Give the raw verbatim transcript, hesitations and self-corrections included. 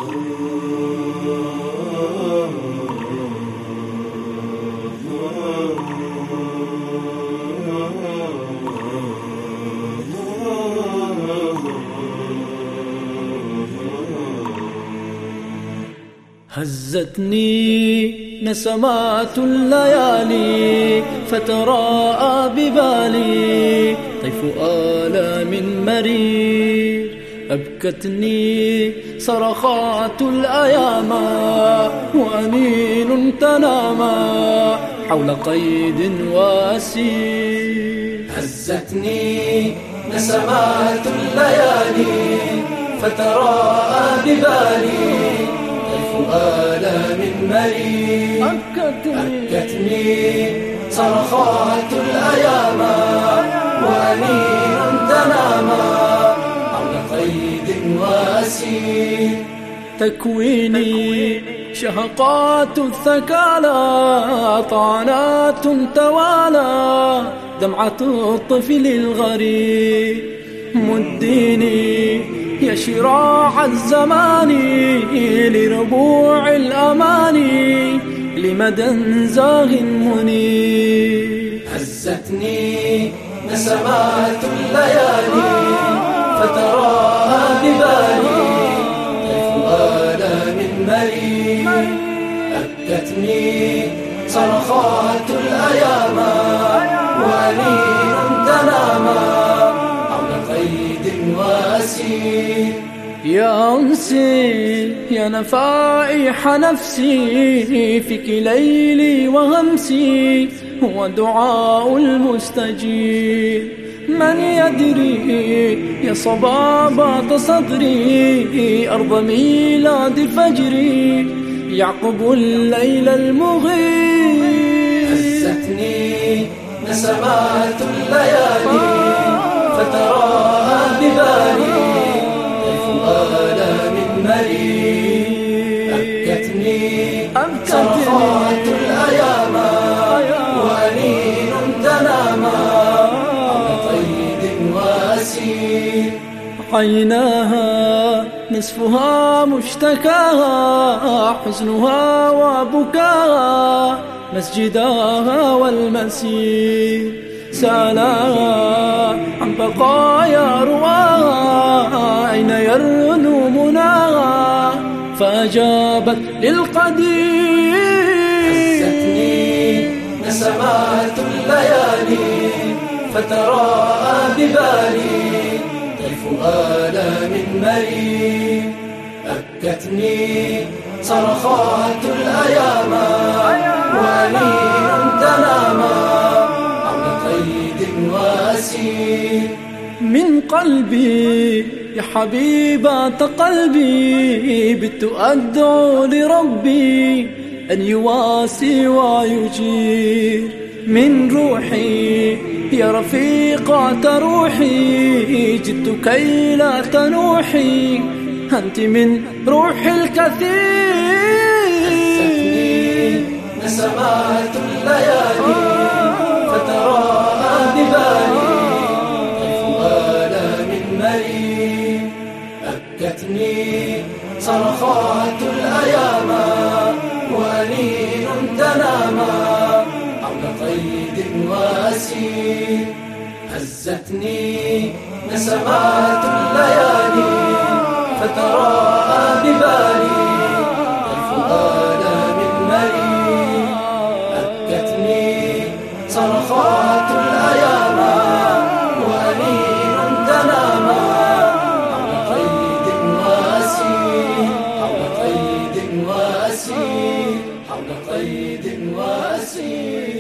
هزتني نسمات الليالي فتراءى ببالي طيف آلام مرير، أبكتني صرخات الأيام وأنين تنامى حول قيد وأسير. هزتني نسمات الليالي فتراءى ببالي آلام مرير، أبكتني صرخات الأيام وأنين تنامى حول قيد وأسير. تكويني شهقات الثكالى طعنات توالى دمعة الطفل الغريب. مديني يا شراع الزمان لربوع الأماني لمدى زاغ منير. هزتني نسمات الليالي فتراءى ببالي طيف آلام مرير، أبكتني صرخات الأيام وأنين تنامى حول قيد وأسير. يا أنسي يا نفائح نفسي فيك ليلي وغمسي هو دعاء المستجيب. من يدري يا صبابة صدري أرض ميلاد فجري يعقب الليل المغيب. هزتني نسمات الليالي فتراءى ببالي طيف آلام مرير، أبكتني صرخات الأيام وأنين تنامى حول قيد وأسير. عيناها نصفها مشتكاها حزنها وبكاها مسجداها والمسير. سألاها عن بقايا رواها أين يرنو مناها فأجابت للقدير. هزتني نسمات الليالي فتراءى ببالي طيف آلام مرير، أبكتني صرخات الأيام وأنين تنامى حول قيد وأسير. من قلبي يا حبيبة قلبي بت أدعو لربي أن يواسي ويجير. من روحي يا رفيقة روحي جئت كي لا تنوحي أنت من روح الكثير. هزتني نسمات الليالي فتراءى ببالي طيف آلام مرير، أبكتني صرخات الأيام وأنين تنامى حول قيد وأسير. هزتني نسمات الليالي فتراءى ببالي طيف آلام مرير، أبكتني صرخات الأيام وأنين تنامى حول قيد وأسير حول قيد وأسير حول قيد وأسير.